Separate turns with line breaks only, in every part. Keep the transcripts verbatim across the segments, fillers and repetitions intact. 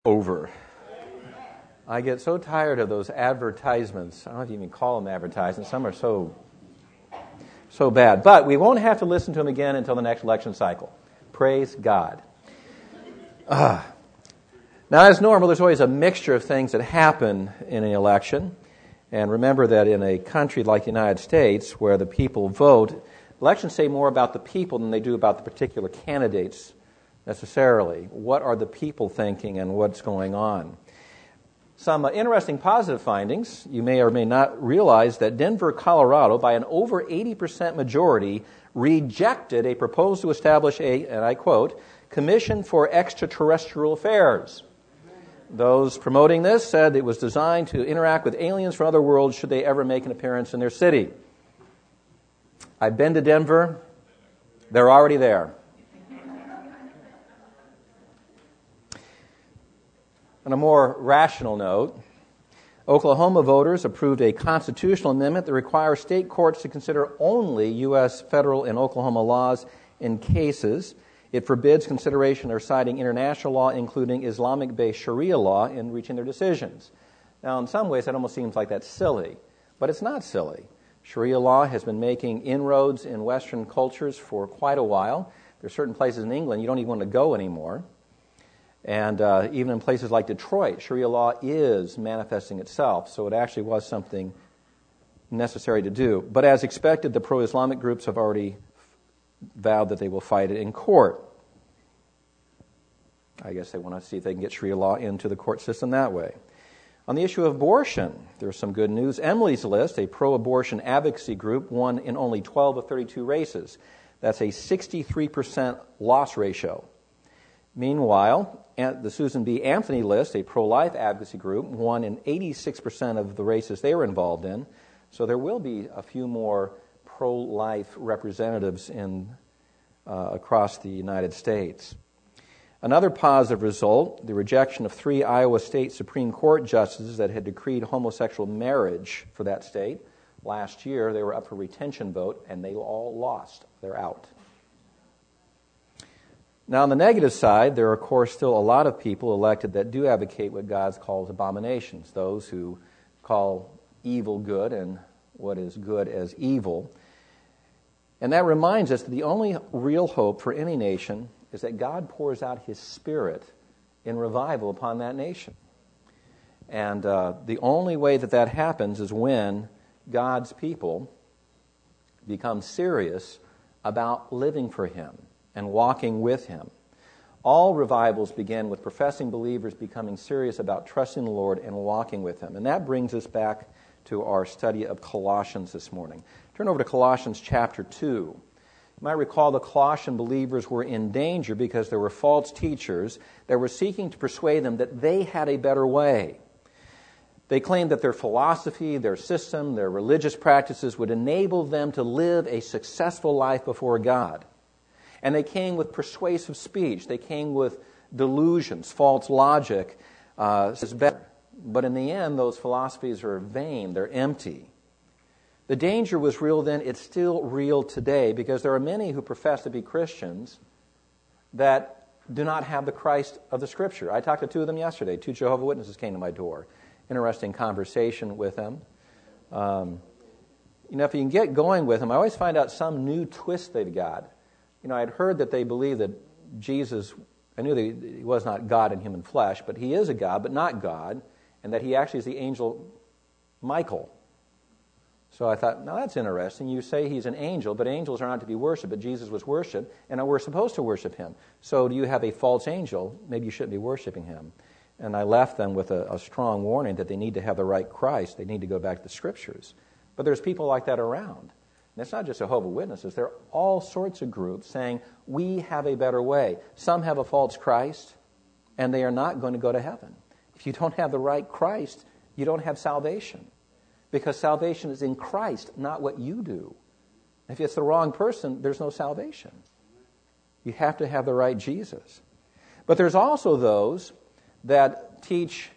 Over. I get so tired of those advertisements. I don't know if you even call them advertisements. Some are so so bad. But we won't have to listen to them again until the next election cycle. Praise God. Uh, now, as normal, there's always a mixture of things that happen in an election. And remember that in a country like the United States, where the people vote, elections say more about the people than they do about the particular candidates necessarily. What are the people thinking and what's going on? Some uh, interesting positive findings. You may or may not realize that Denver, Colorado, by an over eighty percent majority, rejected a proposal to establish a, and I quote, Commission for Extraterrestrial Affairs. Those promoting this said it was designed to interact with aliens from other worlds should they ever make an appearance in their city. I've been to Denver. They're already there. On a more rational note, Oklahoma voters approved a constitutional amendment that requires state courts to consider only U S federal and Oklahoma laws in cases. It forbids consideration or citing international law, including Islamic-based Sharia law, in reaching their decisions. Now, in some ways, that almost seems like that's silly, but it's not silly. Sharia law has been making inroads in Western cultures for quite a while. There are certain places in England you don't even want to go anymore. And uh, even in places like Detroit, Sharia law is manifesting itself, so it actually was something necessary to do. But as expected, the pro-Islamic groups have already vowed that they will fight it in court. I guess they want to see if they can get Sharia law into the court system that way. On the issue of abortion, there's some good news. Emily's List, a pro-abortion advocacy group, won in only twelve of thirty-two races. That's a sixty-three percent loss ratio. Meanwhile, the Susan B. Anthony List, a pro-life advocacy group, won in eighty-six percent of the races they were involved in. So there will be a few more pro-life representatives in uh, across the United States. Another positive result, the rejection of three Iowa State Supreme Court justices that had decreed homosexual marriage for that state. Last year, they were up for retention vote, and they all lost. They're out. Now, on the negative side, there are, of course, still a lot of people elected that do advocate what God calls abominations, those who call evil good and what is good as evil. And that reminds us that the only real hope for any nation is that God pours out His Spirit in revival upon that nation. And uh, the only way that that happens is when God's people become serious about living for Him and walking with Him. All revivals begin with professing believers becoming serious about trusting the Lord and walking with Him. And that brings us back to our study of Colossians this morning. Turn over to Colossians chapter two. You might recall the Colossian believers were in danger because there were false teachers that were seeking to persuade them that they had a better way. They claimed that their philosophy, their system, their religious practices would enable them to live a successful life before God. And they came with persuasive speech. They came with delusions, false logic. Uh, is better. But in the end, those philosophies are vain. They're empty. The danger was real then. It's still real today because there are many who profess to be Christians that do not have the Christ of the Scripture. I talked to two of them yesterday. Two Jehovah's Witnesses came to my door. Interesting conversation with them. Um, you know, if you can get going with them, I always find out some new twist they've got. You know, I'd heard that they believe that Jesus, I knew that He was not God in human flesh, but He is a God, but not God, and that He actually is the angel Michael. So I thought, now that's interesting. You say He's an angel, but angels are not to be worshipped, but Jesus was worshipped, and we're supposed to worship Him. So do you have a false angel? Maybe you shouldn't be worshiping Him. And I left them with a, a strong warning that they need to have the right Christ. They need to go back to the Scriptures. But there's people like that around. And it's not just Jehovah's Witnesses. There are all sorts of groups saying, we have a better way. Some have a false Christ, and they are not going to go to heaven. If you don't have the right Christ, you don't have salvation. Because salvation is in Christ, not what you do. If it's the wrong person, there's no salvation. You have to have the right Jesus. But there's also those that teach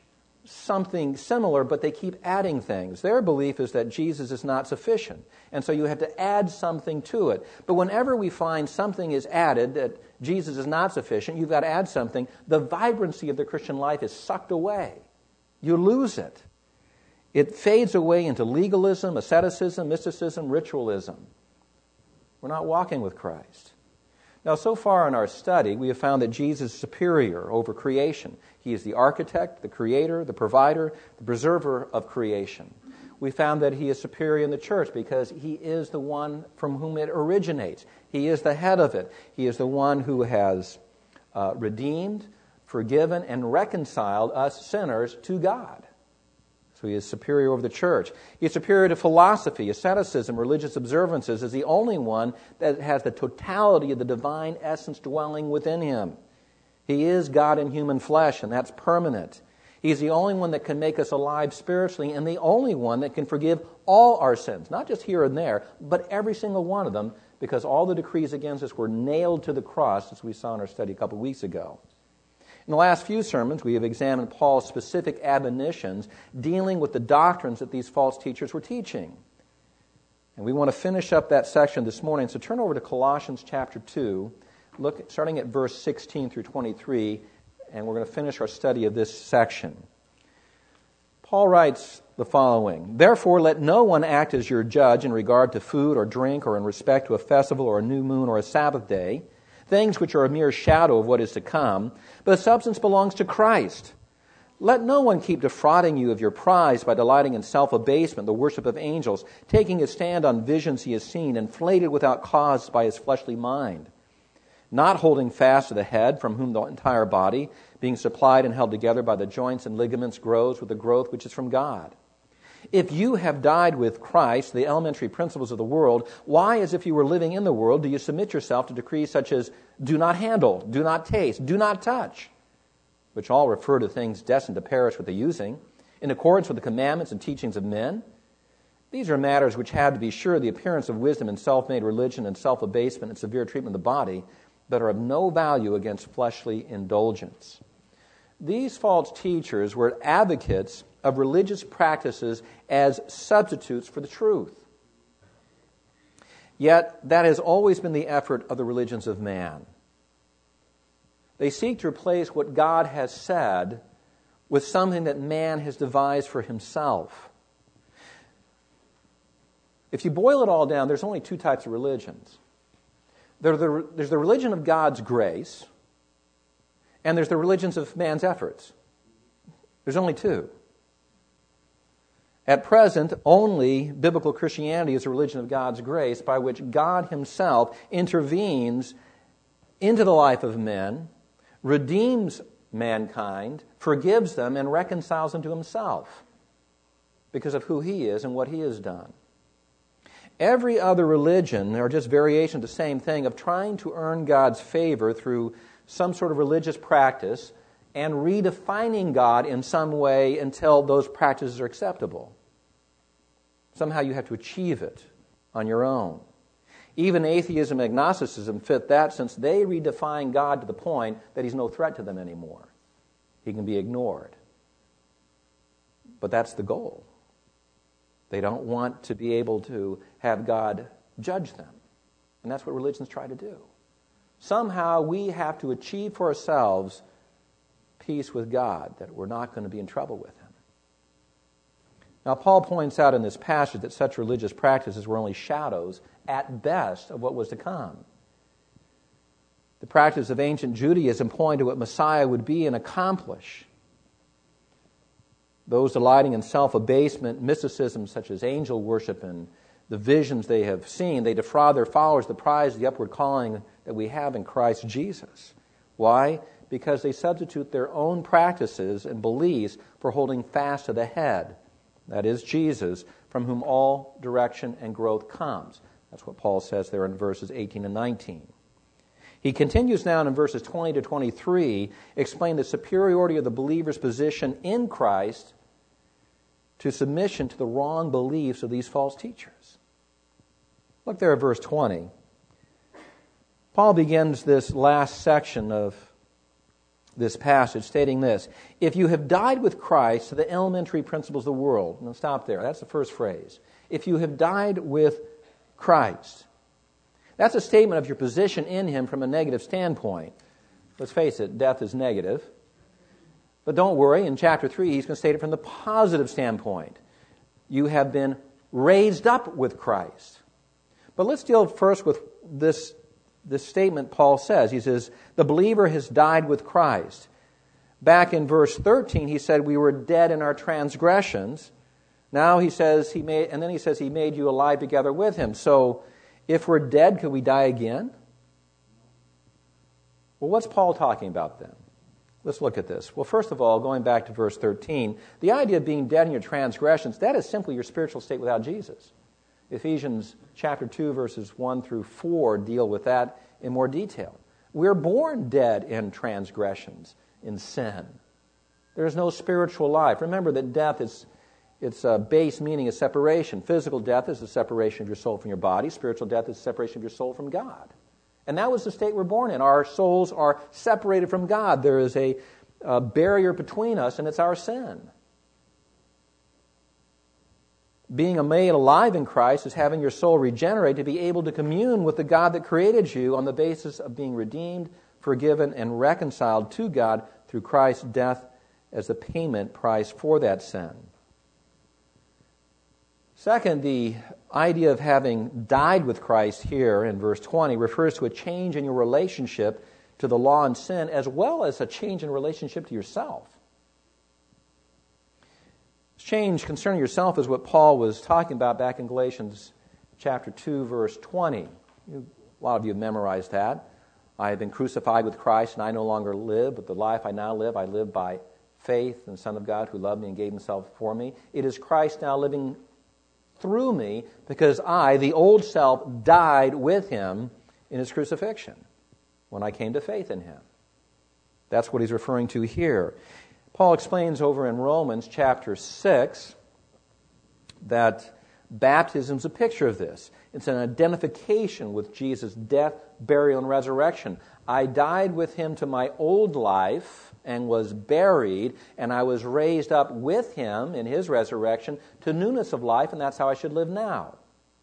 something similar, but they keep adding things. Their belief is that Jesus is not sufficient, and so you have to add something to it. But whenever we find something is added, that Jesus is not sufficient, you've got to add something, the vibrancy of the Christian life is sucked away. You lose it. It fades away into legalism, asceticism, mysticism, ritualism. We're not walking with Christ. Now, so far in our study, we have found that Jesus is superior over creation. He is the architect, the creator, the provider, the preserver of creation. We found that he is superior in the church because he is the one from whom it originates. He is the head of it. He is the one who has uh, redeemed, forgiven, and reconciled us sinners to God. So he is superior over the church. He is superior to philosophy, asceticism, religious observances, is the only one that has the totality of the divine essence dwelling within him. He is God in human flesh, and that's permanent. He's the only one that can make us alive spiritually, and the only one that can forgive all our sins, not just here and there, but every single one of them, because all the decrees against us were nailed to the cross, as we saw in our study a couple weeks ago. In the last few sermons, we have examined Paul's specific admonitions dealing with the doctrines that these false teachers were teaching. And we want to finish up that section this morning. So turn over to Colossians chapter two, look starting at verse sixteen through twenty-three, and we're going to finish our study of this section. Paul writes the following, "Therefore let no one act as your judge in regard to food or drink or in respect to a festival or a new moon or a Sabbath day, things which are a mere shadow of what is to come, but the substance belongs to Christ. Let no one keep defrauding you of your prize by delighting in self-abasement, the worship of angels, taking his stand on visions he has seen, inflated without cause by his fleshly mind, not holding fast to the head, from whom the entire body, being supplied and held together by the joints and ligaments, grows with the growth which is from God. If you have died with Christ, the elementary principles of the world, why, as if you were living in the world, do you submit yourself to decrees such as do not handle, do not taste, do not touch, which all refer to things destined to perish with the using, in accordance with the commandments and teachings of men? These are matters which have, to be sure, the appearance of wisdom and self-made religion and self-abasement and severe treatment of the body, but are of no value against fleshly indulgence." These false teachers were advocates of religious practices as substitutes for the truth. Yet, that has always been the effort of the religions of man. They seek to replace what God has said with something that man has devised for himself. If you boil it all down, there's only two types of religions. There's the, there's the religion of God's grace, and there's the religions of man's efforts. There's only two. At present, only biblical Christianity is a religion of God's grace by which God himself intervenes into the life of men, redeems mankind, forgives them, and reconciles them to himself because of who he is and what he has done. Every other religion are just variations of the same thing of trying to earn God's favor through some sort of religious practice and redefining God in some way until those practices are acceptable. Somehow you have to achieve it on your own. Even atheism and agnosticism fit that, since they redefine God to the point that he's no threat to them anymore. He can be ignored. But that's the goal. They don't want to be able to have God judge them. And that's what religions try to do. Somehow we have to achieve for ourselves peace with God, that we're not going to be in trouble with him. Now, Paul points out in this passage that such religious practices were only shadows, at best, of what was to come. The practice of ancient Judaism pointed to what Messiah would be and accomplish. Those delighting in self-abasement, mysticism such as angel worship and the visions they have seen, they defraud their followers the prize of the upward calling that we have in Christ Jesus. Why? Because they substitute their own practices and beliefs for holding fast to the head, that is Jesus, from whom all direction and growth comes. That's what Paul says there in verses eighteen and nineteen. He continues now in verses twenty to twenty-three, explain the superiority of the believer's position in Christ to submission to the wrong beliefs of these false teachers. Look there at verse twenty. Paul begins this last section of this passage, stating this: if you have died with Christ to the elementary principles of the world. Now stop there. That's the first phrase. If you have died with Christ. That's a statement of your position in Him from a negative standpoint. Let's face it, death is negative. But don't worry, in chapter three, he's going to state it from the positive standpoint. You have been raised up with Christ. But let's deal first with this, this statement Paul says. He says, the believer has died with Christ. Back in verse thirteen, he said, we were dead in our transgressions. Now he says, he made, and then he says, he made you alive together with Him. So, if we're dead, could we die again? Well, what's Paul talking about then? Let's look at this. Well, first of all, going back to verse thirteen, the idea of being dead in your transgressions, that is simply your spiritual state without Jesus. Ephesians chapter two, verses one through four deal with that in more detail. We're born dead in transgressions, in sin. There's no spiritual life. Remember that death is, its uh, base meaning is separation. Physical death is the separation of your soul from your body. Spiritual death is the separation of your soul from God. And that was the state we're born in. Our souls are separated from God. There is a, a barrier between us, and it's our sin. Being made alive in Christ is having your soul regenerate to be able to commune with the God that created you on the basis of being redeemed, forgiven, and reconciled to God through Christ's death as the payment price for that sin. Second, the idea of having died with Christ here in verse twenty refers to a change in your relationship to the law and sin, as well as a change in relationship to yourself. This change concerning yourself is what Paul was talking about back in Galatians chapter two, verse twenty. You, a lot of you have memorized that. I have been crucified with Christ, and I no longer live, but the life I now live, I live by faith in the Son of God who loved me and gave Himself for me. It is Christ now living through me, because I, the old self, died with Him in His crucifixion when I came to faith in Him. That's what he's referring to here. Paul explains over in Romans chapter six that baptism is a picture of this. It's an identification with Jesus' death, burial, and resurrection. I died with Him to my old life and was buried, and I was raised up with Him in His resurrection to newness of life, and that's how I should live now.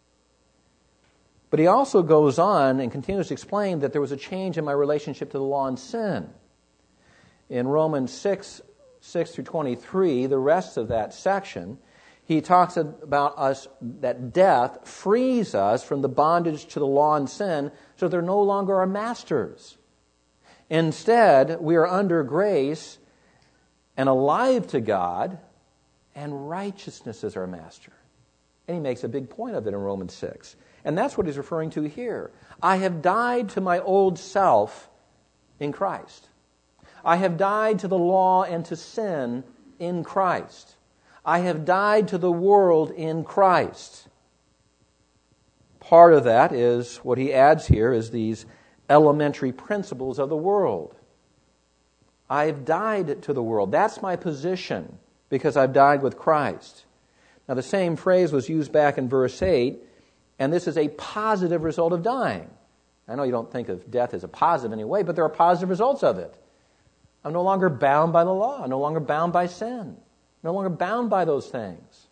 But he also goes on and continues to explain that there was a change in my relationship to the law and sin. In Romans six, six through twenty-three, the rest of that section, he talks about us, that death frees us from the bondage to the law and sin, so they're no longer our masters. Instead, we are under grace and alive to God, and righteousness is our master. And he makes a big point of it in Romans six. And that's what he's referring to here. I have died to my old self in Christ. I have died to the law and to sin in Christ. I have died to the world in Christ. Part of that is, what he adds here is these elementary principles of the world. I've died to the world. That's my position, because I've died with Christ. Now, the same phrase was used back in verse eight, and this is a positive result of dying. I know you don't think of death as a positive anyway, but there are positive results of it. I'm no longer bound by the law. I'm no longer bound by sin. No longer bound by those things.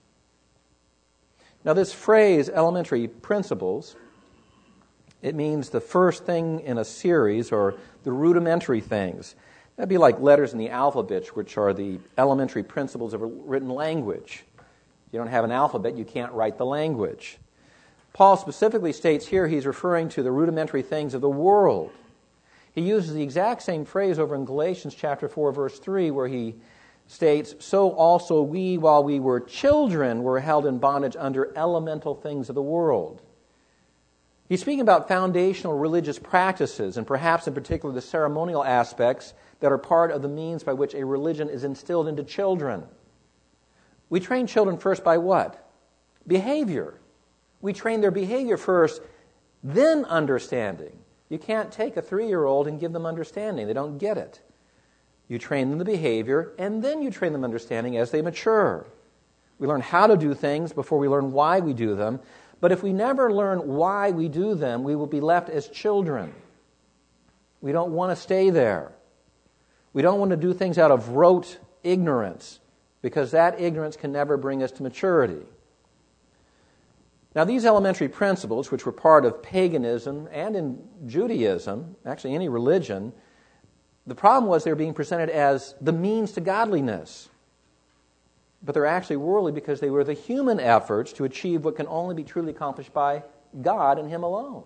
Now, this phrase, elementary principles, it means the first thing in a series, or the rudimentary things. That'd be like letters in the alphabet, which are the elementary principles of a written language. If you don't have an alphabet, you can't write the language. Paul specifically states here he's referring to the rudimentary things of the world. He uses the exact same phrase over in Galatians chapter four, verse three, where he states, so also we, while we were children, were held in bondage under elemental things of the world. He's speaking about foundational religious practices, and perhaps in particular the ceremonial aspects that are part of the means by which a religion is instilled into children. We train children first by what? Behavior. We train their behavior first, then understanding. You can't take a three-year-old and give them understanding. They don't get it. You train them the behavior, and then you train them understanding as they mature. We learn how to do things before we learn why we do them. But if we never learn why we do them, we will be left as children. We don't want to stay there. We don't want to do things out of rote ignorance, because that ignorance can never bring us to maturity. Now, these elementary principles, which were part of paganism and in Judaism, actually any religion, the problem was they were being presented as the means to godliness. But they're actually worldly because they were the human efforts to achieve what can only be truly accomplished by God and Him alone.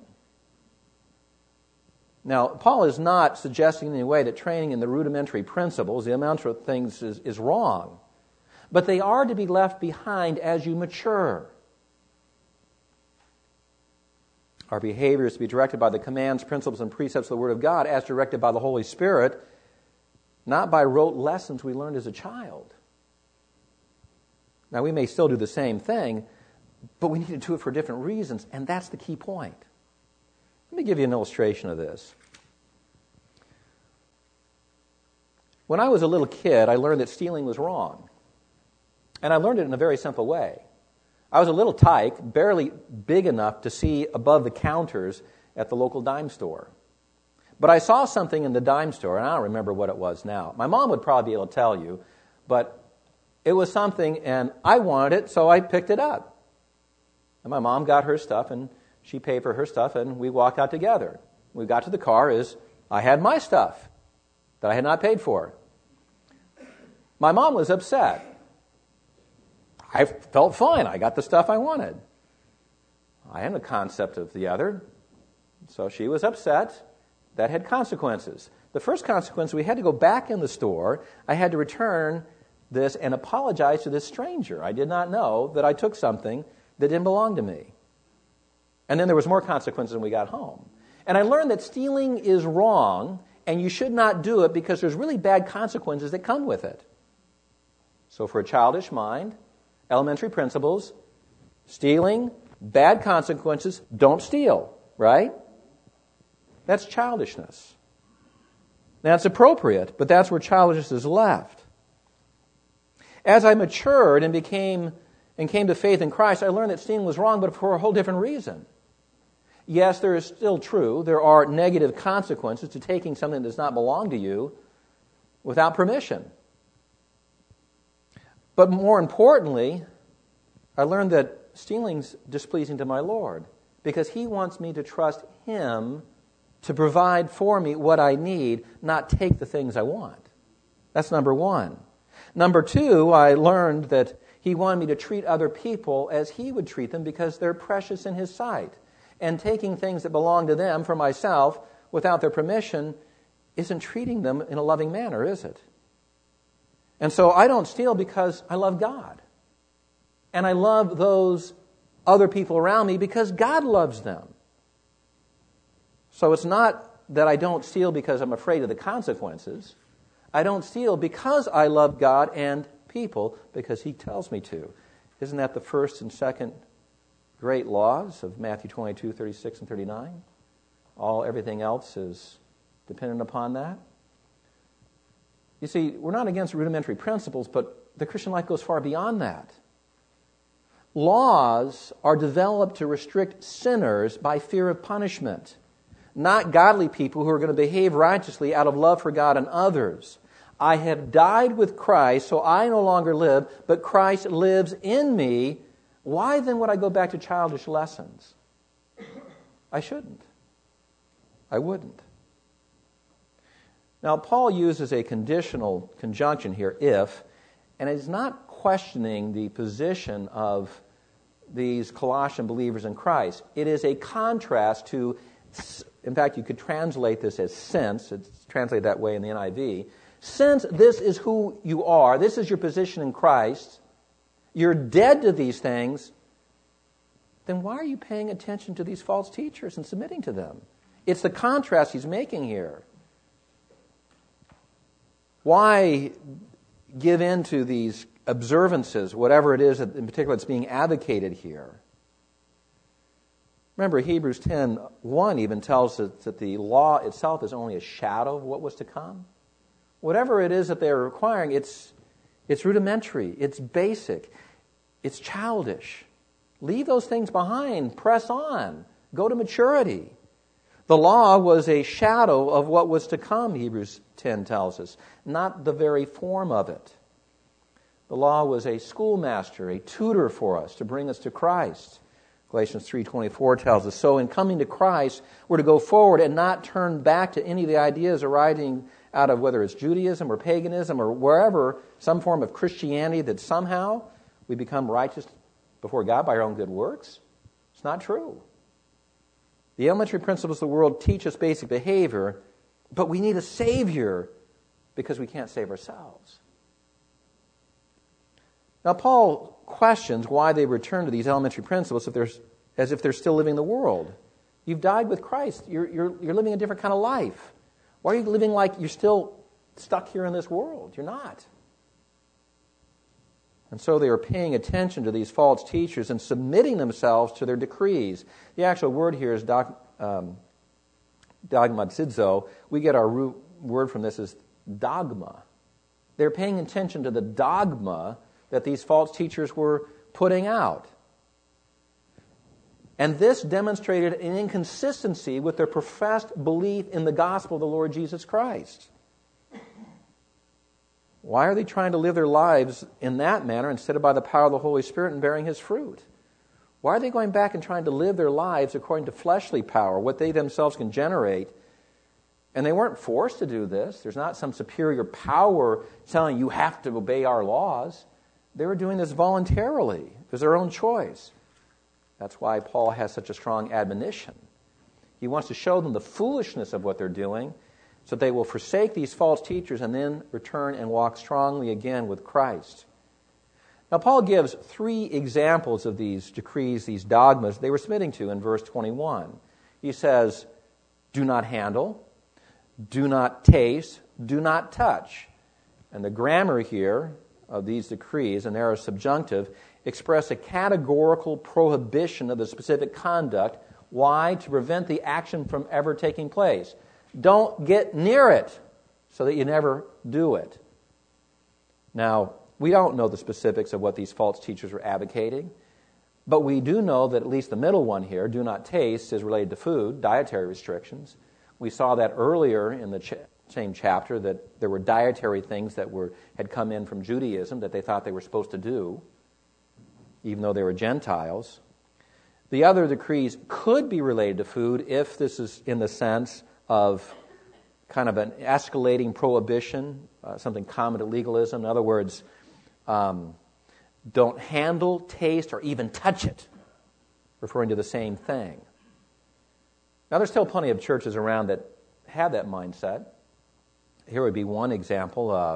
Now, Paul is not suggesting in any way that training in the rudimentary principles, the elementary things, is, is wrong. But they are to be left behind as you mature. Our behavior is to be directed by the commands, principles, and precepts of the Word of God as directed by the Holy Spirit, not by rote lessons we learned as a child. Now, we may still do the same thing, but we need to do it for different reasons, and that's the key point. Let me give you an illustration of this. When I was a little kid, I learned that stealing was wrong. And I learned it in a very simple way. I was a little tyke, barely big enough to see above the counters at the local dime store. But I saw something in the dime store, and I don't remember what it was now. My mom would probably be able to tell you, but it was something, and I wanted it, so I picked it up. And my mom got her stuff, and she paid for her stuff, and we walked out together. When we got to the car, is I had my stuff that I had not paid for. My mom was upset. I felt fine. I got the stuff I wanted. I had a concept of the other. So she was upset. That had consequences. The first consequence, we had to go back in the store. I had to return this and apologize to this stranger. I did not know that I took something that didn't belong to me. And then there was more consequences when we got home. And I learned that stealing is wrong, and you should not do it because there's really bad consequences that come with it. So for a childish mind, elementary principles, stealing, bad consequences, don't steal, right? That's childishness. That's appropriate, but that's where childishness is left. As I matured and became and came to faith in Christ, I learned that stealing was wrong, but for a whole different reason. Yes, there is still true. There are negative consequences to taking something that does not belong to you without permission. But more importantly, I learned that stealing's displeasing to my Lord because He wants me to trust Him to provide for me what I need, not take the things I want. That's number one. Number two, I learned that He wanted me to treat other people as He would treat them because they're precious in His sight. And taking things that belong to them for myself without their permission isn't treating them in a loving manner, is it? And so I don't steal because I love God. And I love those other people around me because God loves them. So it's not that I don't steal because I'm afraid of the consequences. I don't steal because I love God and people because He tells me to. Isn't that the first and second great laws of Matthew twenty-two, thirty-six, and thirty-nine? All, everything else is dependent upon that. You see, we're not against rudimentary principles, but the Christian life goes far beyond that. Laws are developed to restrict sinners by fear of punishment, not godly people who are going to behave righteously out of love for God and others. I have died with Christ, so I no longer live, but Christ lives in me. Why then would I go back to childish lessons? I shouldn't. I wouldn't. Now, Paul uses a conditional conjunction here, if, and it's not questioning the position of these Colossian believers in Christ. It is a contrast to, in fact, you could translate this as since, it's translated that way in the N I V. Since this is who you are, this is your position in Christ, you're dead to these things, then why are you paying attention to these false teachers and submitting to them? It's the contrast he's making here. Why give in to these observances, whatever it is in particular that's being advocated here? Remember, Hebrews ten one even tells us that the law itself is only a shadow of what was to come. Whatever it is that they're requiring, it's, it's rudimentary, it's basic, it's childish. Leave those things behind. Press on. Go to maturity. The law was a shadow of what was to come, Hebrews ten tells us, not the very form of it. The law was a schoolmaster, a tutor for us to bring us to Christ. Galatians three twenty-four tells us, so in coming to Christ, we're to go forward and not turn back to any of the ideas arising out of whether it's Judaism or paganism or wherever, some form of Christianity that somehow we become righteous before God by our own good works. It's not true. The elementary principles of the world teach us basic behavior, but we need a Savior because we can't save ourselves. Now, Paul questions why they return to these elementary principles if they're, as if they're still living in the world. You've died with Christ. You're, you're, you're living a different kind of life. Why are you living like you're still stuck here in this world? You're not. And so they are paying attention to these false teachers and submitting themselves to their decrees. The actual word here is dog, um, dogmatizo. We get our root word from this as dogma. They're paying attention to the dogma that these false teachers were putting out. And this demonstrated an inconsistency with their professed belief in the gospel of the Lord Jesus Christ. Why are they trying to live their lives in that manner instead of by the power of the Holy Spirit and bearing His fruit? Why are they going back and trying to live their lives according to fleshly power, what they themselves can generate? And they weren't forced to do this. There's not some superior power telling you have to obey our laws. They were doing this voluntarily. It was their own choice. That's why Paul has such a strong admonition. He wants to show them the foolishness of what they're doing, so they will forsake these false teachers and then return and walk strongly again with Christ. Now, Paul gives three examples of these decrees, these dogmas they were submitting to in verse twenty-one. He says, do not handle, do not taste, do not touch. And the grammar here of these decrees, and they are subjunctive, express a categorical prohibition of the specific conduct. Why? To prevent the action from ever taking place. Don't get near it so that you never do it. Now, we don't know the specifics of what these false teachers were advocating, but we do know that at least the middle one here, do not taste, is related to food, dietary restrictions. We saw that earlier in the ch- same chapter, that there were dietary things that were had come in from Judaism that they thought they were supposed to do, even though they were Gentiles. The other decrees could be related to food if this is in the sense of kind of an escalating prohibition, uh, something common to legalism. In other words, um, don't handle, taste, or even touch it, referring to the same thing. Now, there's still plenty of churches around that have that mindset. Here would be one example. Uh,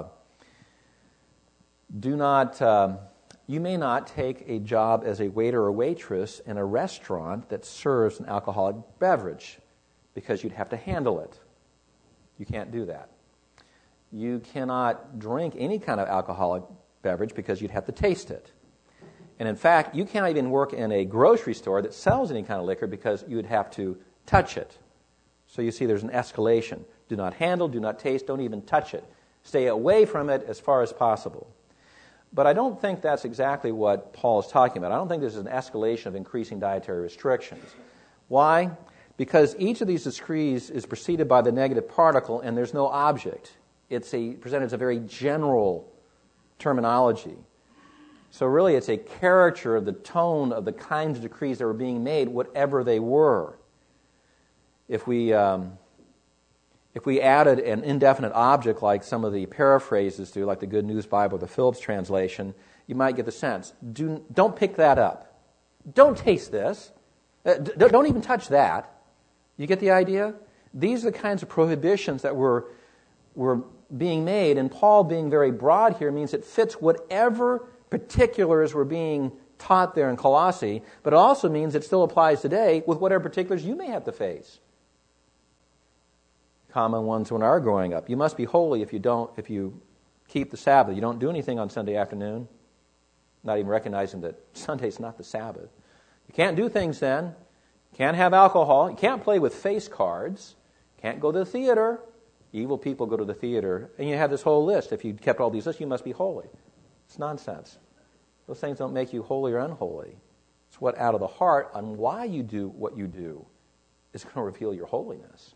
do not, uh, you may not take a job as a waiter or waitress in a restaurant that serves an alcoholic beverage, because you'd have to handle it. You can't do that. You cannot drink any kind of alcoholic beverage because you'd have to taste it. And in fact, you can't even work in a grocery store that sells any kind of liquor because you'd have to touch it. So you see there's an escalation. Do not handle, do not taste, don't even touch it. Stay away from it as far as possible. But I don't think that's exactly what Paul is talking about. I don't think this is an escalation of increasing dietary restrictions. Why? Because each of these decrees is preceded by the negative particle and there's no object. It's a, presented as a very general terminology. So really it's a caricature of the tone of the kinds of decrees that were being made, whatever they were. If we um, if we added an indefinite object like some of the paraphrases do, like the Good News Bible, the Phillips translation, you might get the sense. Do, don't pick that up. Don't taste this. Uh, d- don't even touch that. You get the idea? These are the kinds of prohibitions that were, were being made, and Paul being very broad here means it fits whatever particulars were being taught there in Colossae, but it also means it still applies today with whatever particulars you may have to face. Common ones when our growing up. You must be holy if you don't, if you keep the Sabbath. You don't do anything on Sunday afternoon, not even recognizing that Sunday's not the Sabbath. You can't do things then. Can't have alcohol. You can't play with face cards. Can't go to the theater. Evil people go to the theater. And you have this whole list. If you kept all these lists, you must be holy. It's nonsense. Those things don't make you holy or unholy. It's what out of the heart on why you do what you do is going to reveal your holiness.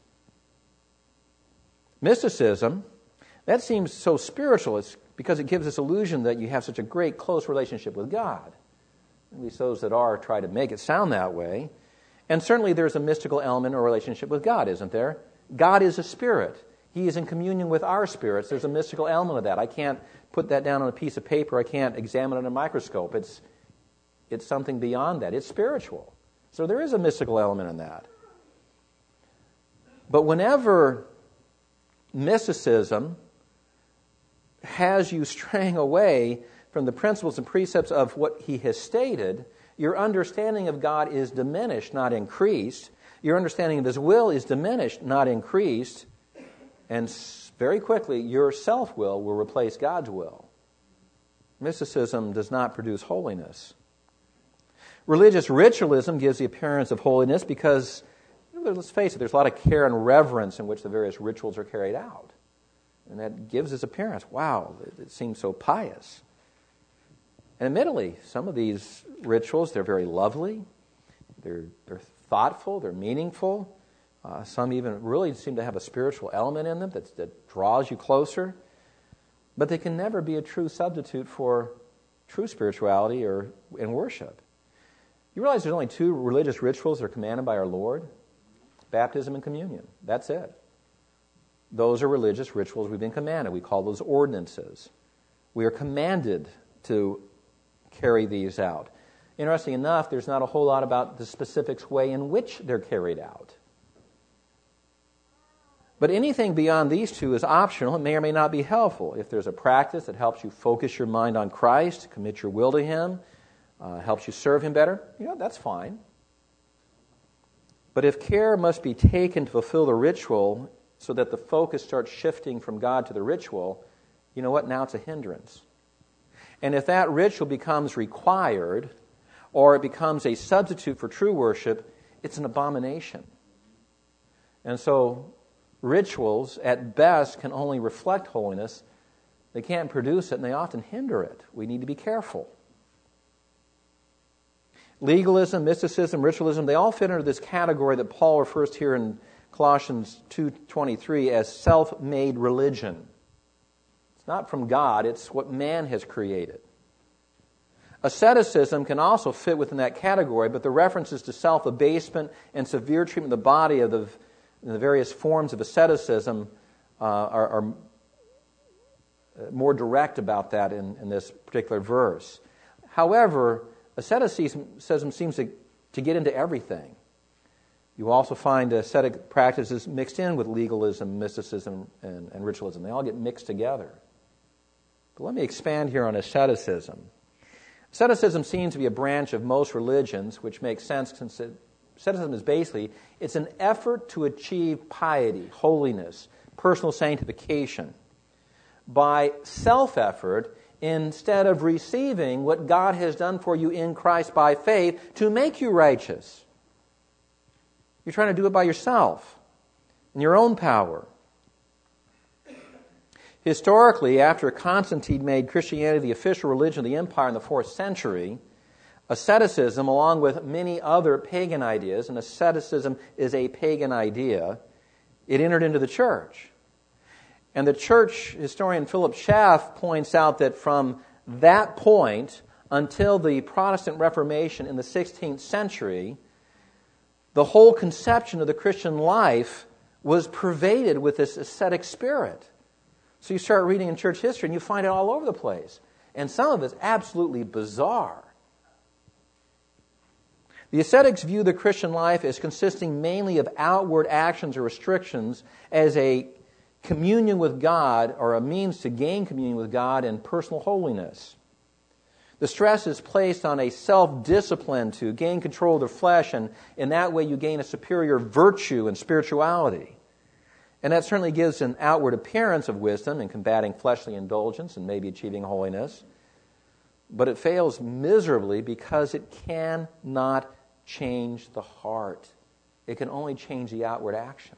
Mysticism, that seems so spiritual. It's because it gives this illusion that you have such a great, close relationship with God. At least those that are try to make it sound that way. And certainly there's a mystical element or relationship with God, isn't there? God is a spirit. He is in communion with our spirits. There's a mystical element of that. I can't put that down on a piece of paper. I can't examine it in a microscope. It's, it's something beyond that. It's spiritual. So there is a mystical element in that. But whenever mysticism has you straying away from the principles and precepts of what he has stated, your understanding of God is diminished, not increased. Your understanding of his will is diminished, not increased. And very quickly, your self-will will replace God's will. Mysticism does not produce holiness. Religious ritualism gives the appearance of holiness because, you know, let's face it, there's a lot of care and reverence in which the various rituals are carried out. And that gives this appearance. Wow, it seems so pious. And admittedly, some of these rituals, they're very lovely. They're, they're thoughtful. They're meaningful. Uh, some even really seem to have a spiritual element in them that, that draws you closer. But they can never be a true substitute for true spirituality or in worship. You realize there's only two religious rituals that are commanded by our Lord? Baptism and communion. That's it. Those are religious rituals we've been commanded. We call those ordinances. We are commanded to carry these out. Interesting enough, there's not a whole lot about the specific way in which they're carried out. But anything beyond these two is optional. It may or may not be helpful. If there's a practice that helps you focus your mind on Christ, commit your will to him, uh, helps you serve him better, you know, that's fine. But if care must be taken to fulfill the ritual so that the focus starts shifting from God to the ritual, you know what? Now it's a hindrance. And if that ritual becomes required or it becomes a substitute for true worship, it's an abomination. And so rituals, at best, can only reflect holiness. They can't produce it, and they often hinder it. We need to be careful. Legalism, mysticism, ritualism, they all fit under this category that Paul refers to here in Colossians two twenty-three as self-made religion. It's not from God, it's what man has created. Asceticism can also fit within that category, but the references to self-abasement and severe treatment of the body of the, the various forms of asceticism uh, are, are more direct about that in, in this particular verse. However, asceticism seems to, to get into everything. You also find ascetic practices mixed in with legalism, mysticism, and, and ritualism. They all get mixed together. But let me expand here on asceticism. Asceticism seems to be a branch of most religions, which makes sense since it, asceticism is basically, it's an effort to achieve piety, holiness, personal sanctification by self-effort instead of receiving what God has done for you in Christ by faith to make you righteous. You're trying to do it by yourself, in your own power. Historically, after Constantine made Christianity the official religion of the empire in the fourth century, asceticism, along with many other pagan ideas, and asceticism is a pagan idea, it entered into the church. And the church historian Philip Schaff points out that from that point until the Protestant Reformation in the sixteenth century, the whole conception of the Christian life was pervaded with this ascetic spirit. So you start reading in church history and you find it all over the place. And some of it's absolutely bizarre. The ascetics view the Christian life as consisting mainly of outward actions or restrictions as a communion with God or a means to gain communion with God and personal holiness. The stress is placed on a self-discipline to gain control of the flesh, and in that way you gain a superior virtue and spirituality. And that certainly gives an outward appearance of wisdom in combating fleshly indulgence and maybe achieving holiness. But it fails miserably because it cannot change the heart. It can only change the outward actions.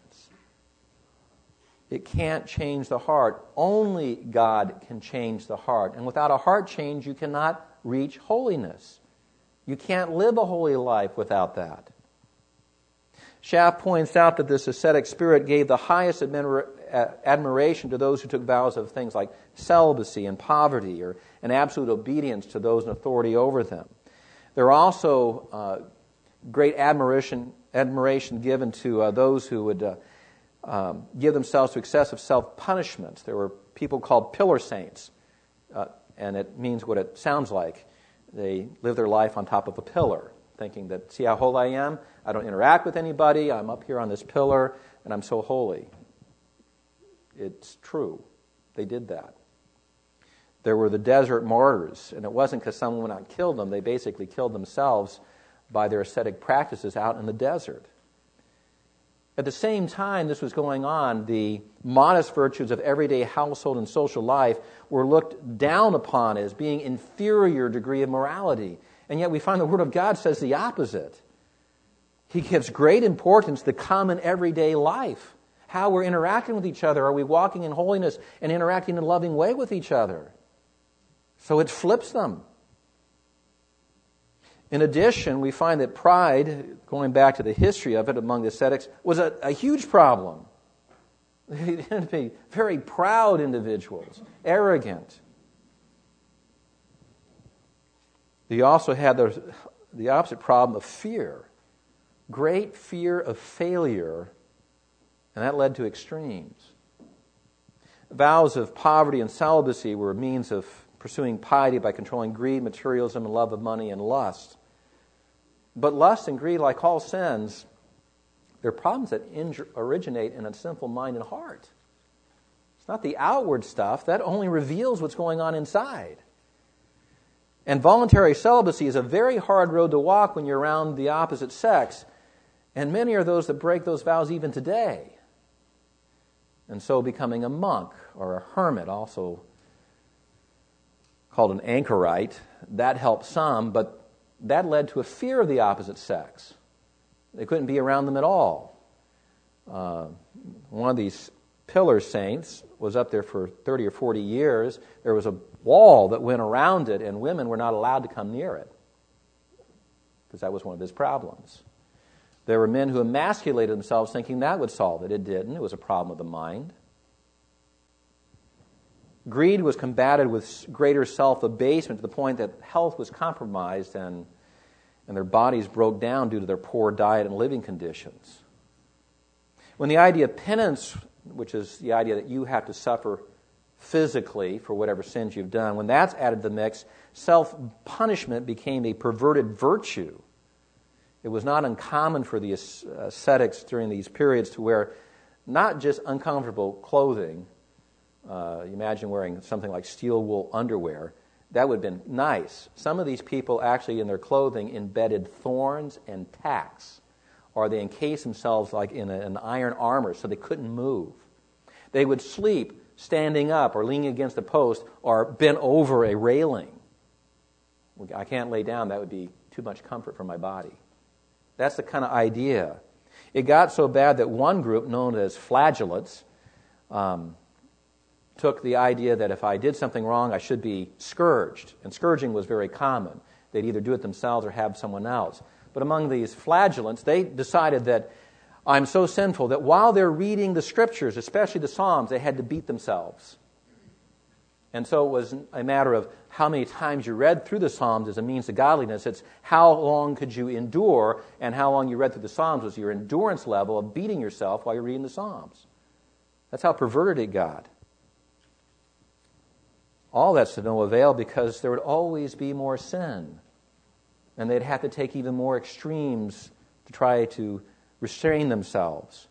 It can't change the heart. Only God can change the heart. And without a heart change, you cannot reach holiness. You can't live a holy life without that. Schaff points out that this ascetic spirit gave the highest admira- admiration to those who took vows of things like celibacy and poverty, or an absolute obedience to those in authority over them. There are also uh, great admiration admiration given to uh, those who would uh, um, give themselves to excessive self-punishment. There were people called pillar saints, uh, and it means what it sounds like. They live their life on top of a pillar, thinking that, see how holy I am? I don't interact with anybody. I'm up here on this pillar, and I'm so holy. It's true. They did that. There were the desert martyrs, and it wasn't because someone went out and killed them. They basically killed themselves by their ascetic practices out in the desert. At the same time this was going on, the modest virtues of everyday household and social life were looked down upon as being inferior degree of morality. And yet we find the Word of God says the opposite. He gives great importance to the common everyday life. How we're interacting with each other. Are we walking in holiness and interacting in a loving way with each other? So it flips them. In addition, we find that pride, going back to the history of it among the ascetics, was a, a huge problem. They tended to be very proud individuals, arrogant. They also had the, the opposite problem of fear, great fear of failure, and that led to extremes. Vows of poverty and celibacy were a means of pursuing piety by controlling greed, materialism, and love of money and lust. But lust and greed, like all sins, they're problems that injure, originate in a sinful mind and heart. It's not the outward stuff. That only reveals what's going on inside. And voluntary celibacy is a very hard road to walk when you're around the opposite sex. And many are those that break those vows even today. And so becoming a monk or a hermit, also called an anchorite, that helped some, but that led to a fear of the opposite sex. They couldn't be around them at all. Uh, one of these pillar saints was up there for thirty or forty years. There was a wall that went around it, and women were not allowed to come near it because that was one of his problems. There were men who emasculated themselves thinking that would solve it. It didn't. It was a problem of the mind. Greed was combated with greater self-abasement to the point that health was compromised and, and their bodies broke down due to their poor diet and living conditions. When the idea of penance, which is the idea that you have to suffer physically for whatever sins you've done, when that's added to the mix, self-punishment became a perverted virtue. It was not uncommon for the ascetics during these periods to wear not just uncomfortable clothing. Uh, you imagine wearing something like steel wool underwear. That would have been nice. Some of these people actually in their clothing embedded thorns and tacks, or they encased themselves like in a, an iron armor so they couldn't move. They would sleep standing up or leaning against a post or bent over a railing. I can't lay down. That would be too much comfort for my body. That's the kind of idea. It got so bad that one group, known as flagellates, um, took the idea that if I did something wrong, I should be scourged. And scourging was very common. They'd either do it themselves or have someone else. But among these flagellants, they decided that I'm so sinful that while they're reading the Scriptures, especially the Psalms, they had to beat themselves. And so it was a matter of how many times you read through the Psalms as a means of godliness. It's how long could you endure, and how long you read through the Psalms was your endurance level of beating yourself while you're reading the Psalms. That's how perverted it got. All that's to no avail because there would always be more sin. And they'd have to take even more extremes to try to restrain themselves.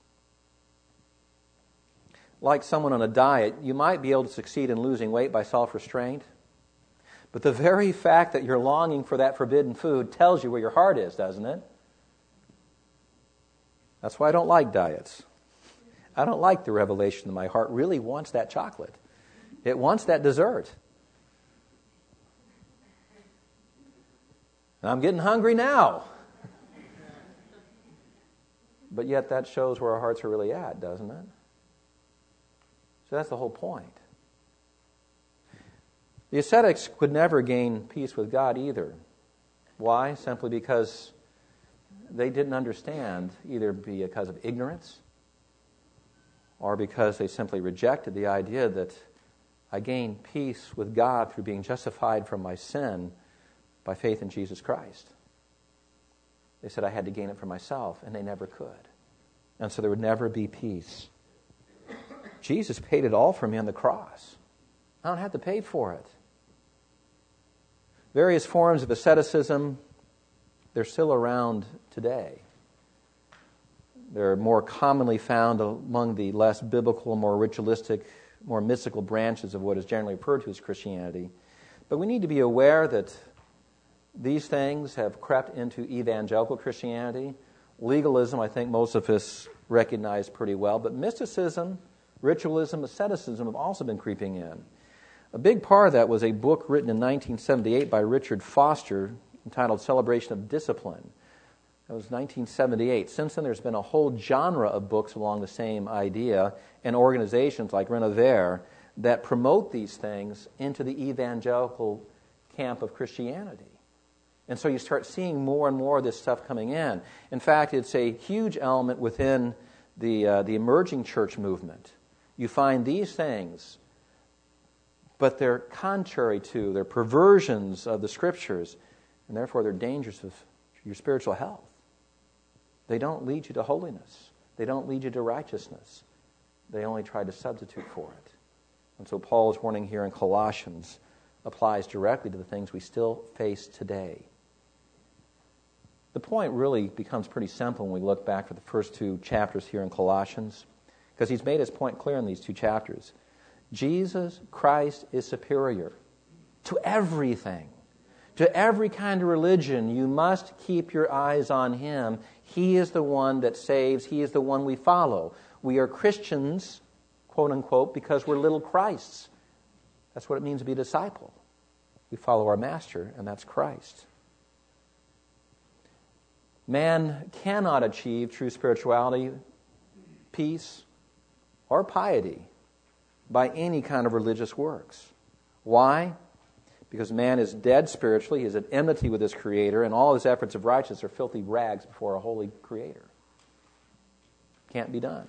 Like someone on a diet, you might be able to succeed in losing weight by self-restraint. But the very fact that you're longing for that forbidden food tells you where your heart is, doesn't it? That's why I don't like diets. I don't like the revelation that my heart really wants that chocolate. It wants that dessert. And I'm getting hungry now. But yet that shows where our hearts are really at, doesn't it? So that's the whole point. The ascetics could never gain peace with God either. Why? Simply because they didn't understand, either because of ignorance or because they simply rejected the idea that I gain peace with God through being justified from my sin by faith in Jesus Christ. They said I had to gain it for myself, and they never could. And so there would never be peace. Jesus paid it all for me on the cross. I don't have to pay for it. Various forms of asceticism, they're still around today. They're more commonly found among the less biblical, more ritualistic, more mystical branches of what is generally referred to as Christianity. But we need to be aware that these things have crept into evangelical Christianity. Legalism, I think most of us recognize pretty well. But mysticism, ritualism, asceticism have also been creeping in. A big part of that was a book written in nineteen seventy-eight by Richard Foster entitled Celebration of Discipline. That was nineteen seventy-eight. Since then, there's been a whole genre of books along the same idea and organizations like Renover that promote these things into the evangelical camp of Christianity. And so you start seeing more and more of this stuff coming in. In fact, it's a huge element within the uh, the emerging church movement. You find these things, but they're contrary to, they're perversions of the Scriptures, and therefore they're dangerous of your spiritual health. They don't lead you to holiness. They don't lead you to righteousness. They only try to substitute for it. And so Paul's warning here in Colossians applies directly to the things we still face today. The point really becomes pretty simple when we look back for the first two chapters here in Colossians, because he's made his point clear in these two chapters. Jesus Christ is superior to everything. To every kind of religion, you must keep your eyes on Him. He is the one that saves. He is the one we follow. We are Christians, quote unquote, because we're little Christs. That's what it means to be a disciple. We follow our Master, and that's Christ. Man cannot achieve true spirituality, peace, or piety by any kind of religious works. Why? Because man is dead spiritually, he is at enmity with his Creator, and all his efforts of righteousness are filthy rags before a holy Creator. Can't be done.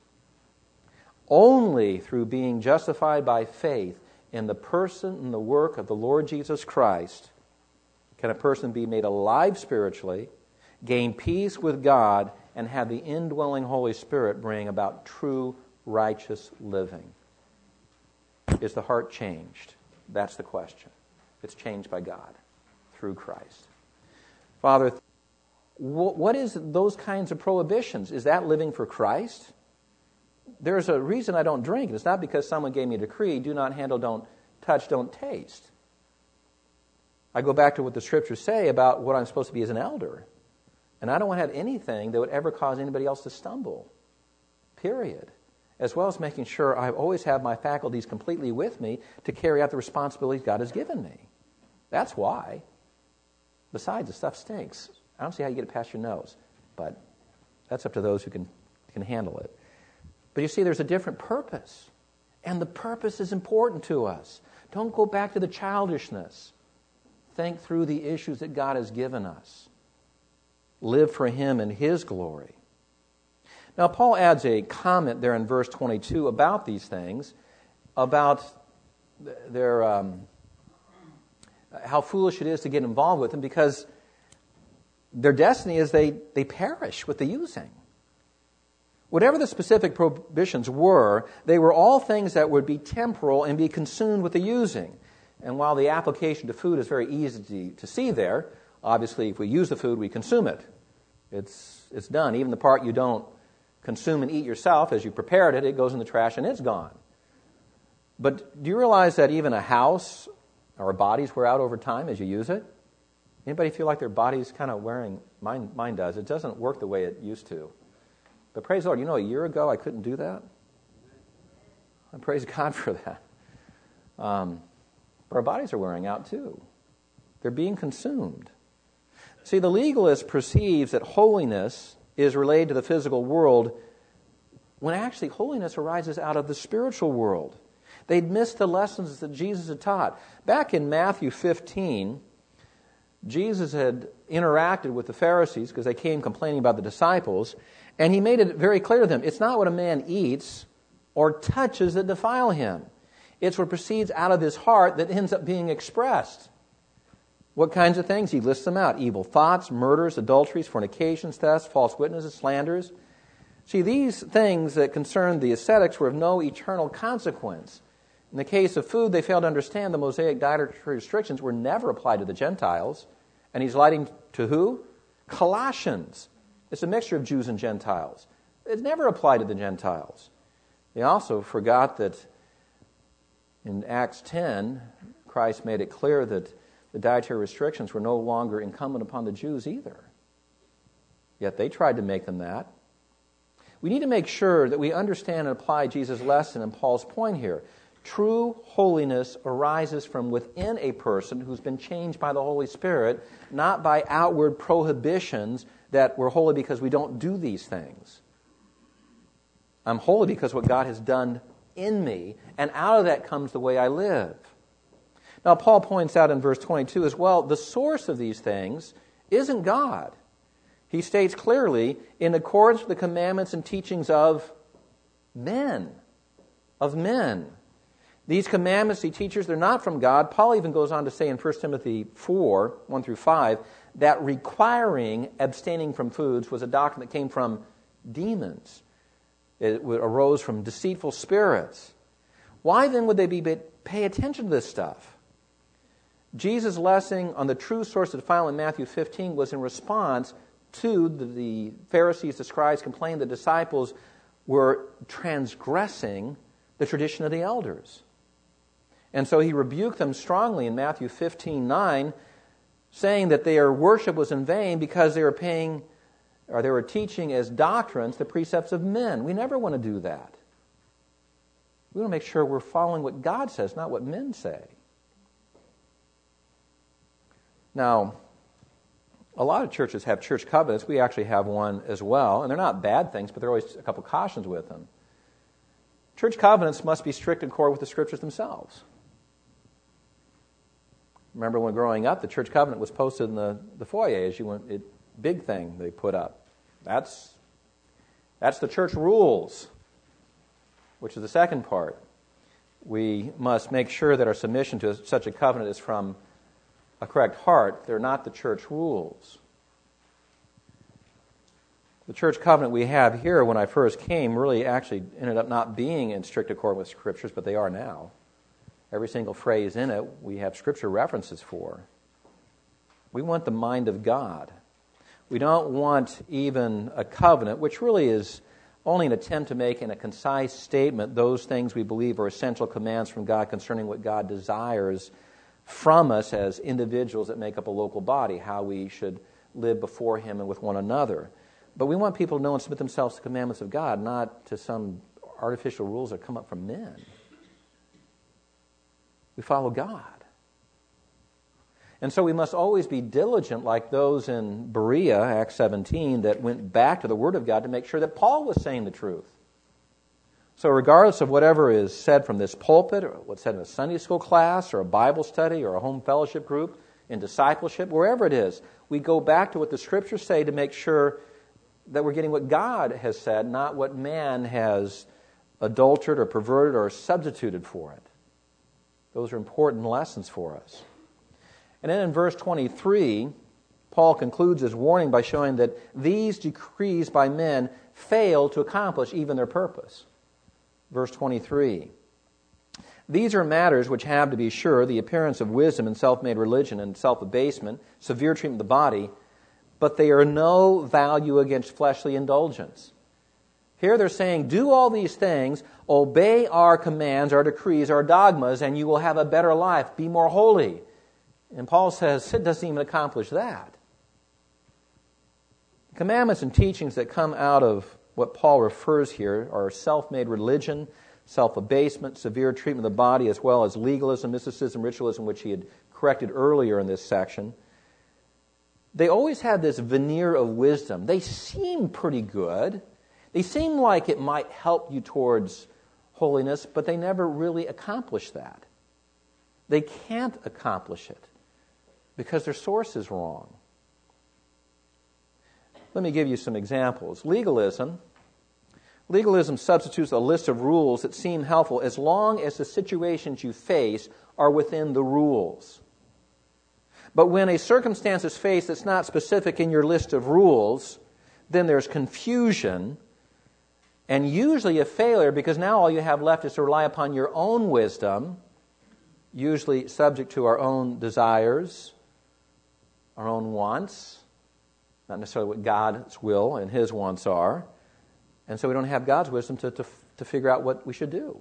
Only through being justified by faith in the person and the work of the Lord Jesus Christ can a person be made alive spiritually, gain peace with God, and have the indwelling Holy Spirit bring about true righteous living. Is the heart changed? That's the question. It's changed by God through Christ. Father, what is those kinds of prohibitions? Is that living for Christ? There's a reason I don't drink, and it's not because someone gave me a decree, do not handle, don't touch, don't taste. I go back to what the Scriptures say about what I'm supposed to be as an elder. And I don't want to have anything that would ever cause anybody else to stumble. Period. As well as making sure I always have my faculties completely with me to carry out the responsibilities God has given me. That's why. Besides, the stuff stinks. I don't see how you get it past your nose. But that's up to those who can, can handle it. But you see, there's a different purpose. And the purpose is important to us. Don't go back to the childishness. Think through the issues that God has given us. Live for Him and His glory. Now, Paul adds a comment there in verse twenty-two about these things, about their um, how foolish it is to get involved with them, because their destiny is they, they perish with the using. Whatever the specific prohibitions were, they were all things that would be temporal and be consumed with the using. And while the application to food is very easy to see there, obviously if we use the food, we consume it. It's it's done. Even the part you don't consume and eat yourself, as you prepared it, it goes in the trash and it's gone. But do you realize that even a house, our bodies wear out over time as you use it? Anybody feel like their body's kind of wearing? Mine, mine does. It doesn't work the way it used to. But praise the Lord, you know, a year ago I couldn't do that. I praise God for that. Um, but our bodies are wearing out too. They're being consumed. See, the legalist perceives that holiness is related to the physical world when actually holiness arises out of the spiritual world. They'd missed the lessons that Jesus had taught. Back in Matthew fifteen, Jesus had interacted with the Pharisees because they came complaining about the disciples, and he made it very clear to them, it's not what a man eats or touches that defile him. It's what proceeds out of his heart that ends up being expressed. What kinds of things? He lists them out. Evil thoughts, murders, adulteries, fornications, thefts, false witnesses, slanders. See, these things that concerned the ascetics were of no eternal consequence. In the case of food, they failed to understand the Mosaic dietary restrictions were never applied to the Gentiles. And he's writing to who? Colossians. It's a mixture of Jews and Gentiles. It's never applied to the Gentiles. They also forgot that in Acts ten, Christ made it clear that the dietary restrictions were no longer incumbent upon the Jews either. Yet they tried to make them that. We need to make sure that we understand and apply Jesus' lesson and Paul's point here. True holiness arises from within a person who's been changed by the Holy Spirit, not by outward prohibitions that we're holy because we don't do these things. I'm holy because what God has done in me, and out of that comes the way I live. Now, Paul points out in verse twenty-two as well, the source of these things isn't God. He states clearly, in accordance with the commandments and teachings of men. Of men. These commandments, these teachers, they're not from God. Paul even goes on to say in First Timothy four, one through five, that requiring abstaining from foods was a doctrine that came from demons. It arose from deceitful spirits. Why then would they be pay attention to this stuff? Jesus' lesson on the true source of defilement in Matthew fifteen was in response to the, the Pharisees, the scribes, complaining the disciples were transgressing the tradition of the elders. And so he rebuked them strongly in Matthew fifteen nine, saying that their worship was in vain because they were paying, or they were teaching as doctrines the precepts of men. We never want to do that. We want to make sure we're following what God says, not what men say. Now, a lot of churches have church covenants. We actually have one as well, and they're not bad things, but there are always a couple cautions with them. Church covenants must be strict in accord with the Scriptures themselves. Remember when growing up, the church covenant was posted in the, the foyer as you went, it, big thing they put up. That's, that's the church rules, which is the second part. We must make sure that our submission to such a covenant is from a correct heart. They're not the church rules. The church covenant we have here when I first came really actually ended up not being in strict accord with Scriptures, but they are now. Every single phrase in it we have Scripture references for. We want the mind of God. We don't want even a covenant, which really is only an attempt to make in a concise statement those things we believe are essential commands from God concerning what God desires from us as individuals that make up a local body, how we should live before Him and with one another. But we want people to know and submit themselves to the commandments of God, not to some artificial rules that come up from men. We follow God. And so we must always be diligent like those in Berea, Acts seventeen, that went back to the Word of God to make sure that Paul was saying the truth. So regardless of whatever is said from this pulpit, or what's said in a Sunday school class, or a Bible study, or a home fellowship group, in discipleship, wherever it is, we go back to what the Scriptures say to make sure that we're getting what God has said, not what man has adulterated or perverted or substituted for it. Those are important lessons for us. And then in verse twenty-three, Paul concludes his warning by showing that these decrees by men fail to accomplish even their purpose. Verse twenty-three, these are matters which have, to be sure, the appearance of wisdom and self-made religion and self-abasement, severe treatment of the body, but they are no value against fleshly indulgence. Here they're saying, do all these things, obey our commands, our decrees, our dogmas, and you will have a better life, be more holy. And Paul says it doesn't even accomplish that. The commandments and teachings that come out of what Paul refers here are self-made religion, self-abasement, severe treatment of the body, as well as legalism, mysticism, ritualism, which he had corrected earlier in this section. They always have this veneer of wisdom. They seem pretty good. They seem like it might help you towards holiness, but they never really accomplish that. They can't accomplish it. because their source is wrong. Let me give you some examples. Legalism. Legalism substitutes a list of rules that seem helpful as long as the situations you face are within the rules. But when a circumstance is faced that's not specific in your list of rules, then there's confusion and usually a failure, because now all you have left is to rely upon your own wisdom, usually subject to our own desires, our own wants, not necessarily what God's will and His wants are. And so we don't have God's wisdom to, to, to figure out what we should do.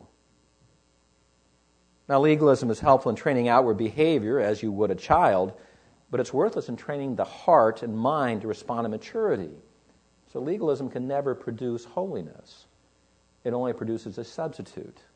Now, legalism is helpful in training outward behavior, as you would a child, but it's worthless in training the heart and mind to respond to maturity. So legalism can never produce holiness. It only produces a substitute.